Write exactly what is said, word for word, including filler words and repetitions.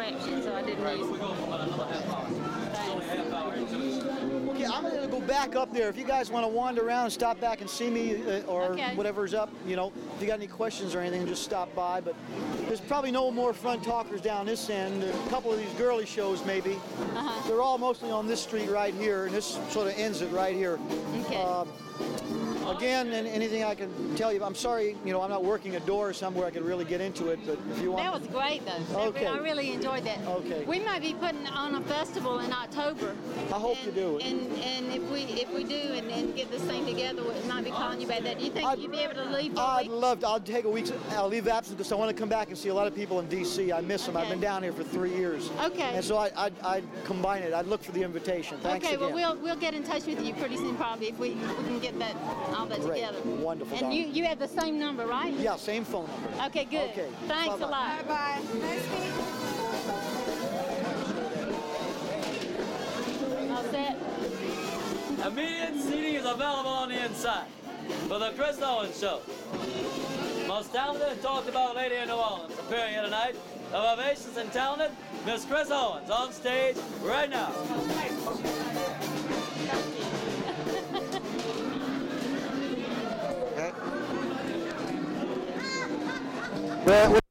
reception, so I didn't Right. use We it. go for about another half hour. It's only a half hour into it. Okay, I'm going to go back up there. If you guys want to wander around and stop back and see me uh, or Okay. whatever's up, you know, if you got any questions or anything, just stop by. But there's probably no more front talkers down this end. A couple of these girly shows, maybe. Uh-huh. They're all mostly on this street right here, and this sort of ends it right here. Okay. Uh, Again, and anything I can tell you, I'm sorry, you know, I'm not working a door somewhere I could really get into it, but if you want. That was great, though. That- Okay. I really enjoyed that. Okay. We might be putting on a festival in October. I hope and, you do. And and if we if we do and, and get this thing together, we might be calling you about that. Do you think I'd- you'd be able to leave for a I'd week? love to. I'll take a week. I'll leave absence because I want to come back and see a lot of people in D C. I miss them. I've Okay. been down here for three years. Okay. And so I, I'd, I'd combine it. I'd look for the invitation. Thanks Okay, again. well we'll we'll get in touch with you pretty soon, probably, if we, we can get that all that Great. together. Wonderful, And you darling. you have the same number, right? Yeah, same phone number. Okay, good. Okay. Thanks Bye-bye. a lot. Bye-bye. Nice meeting you. All set? Immediate seating is available on the inside for the Chris Owens Show. Most talented and talked about lady in New Orleans appearing here tonight. The vivacious and talented Miss Chris Owens on stage right now. Well,